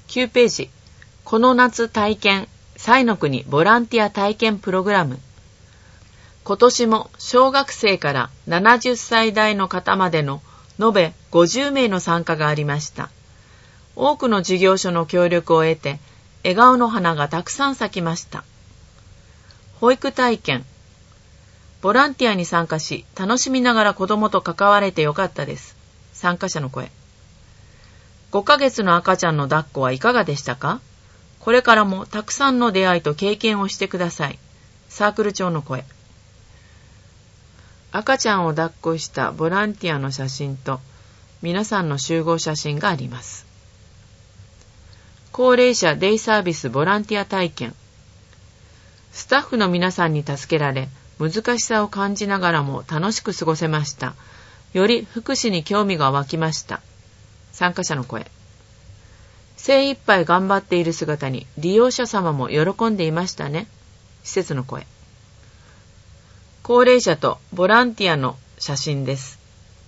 9ページ。この夏体験、彩の国ボランティア体験プログラム。今年も小学生から70歳代の方までの延べ50名の参加がありました。多くの事業所の協力を得て、笑顔の花がたくさん咲きました。保育体験。ボランティアに参加し、楽しみながら子供と関われてよかったです。参加者の声。5ヶ月の赤ちゃんの抱っこはいかがでしたか？これからもたくさんの出会いと経験をしてください。サークル長の声。赤ちゃんを抱っこしたボランティアの写真と皆さんの集合写真があります。高齢者デイサービスボランティア体験。スタッフの皆さんに助けられ、難しさを感じながらも楽しく過ごせました。より福祉に興味が湧きました。参加者の声。精一杯頑張っている姿に利用者様も喜んでいましたね。施設の声。高齢者とボランティアの写真です。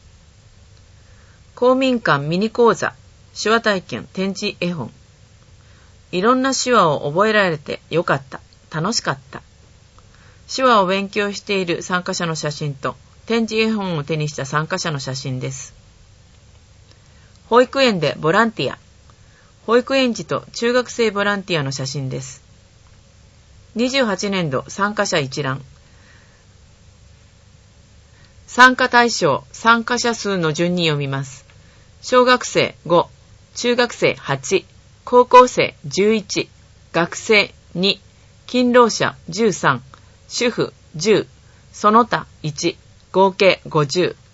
公民館ミニ講座、手話体験展示絵本。いろんな手話を覚えられてよかった。楽しかった。手話を勉強している参加者の写真と展示絵本を手にした参加者の写真です。保育園でボランティア。保育園児と中学生ボランティアの写真です。28年度参加者一覧。参加対象、参加者数の順に読みます。小学生5、中学生8、高校生11、学生2、勤労者13、主婦10、その他1、合計50。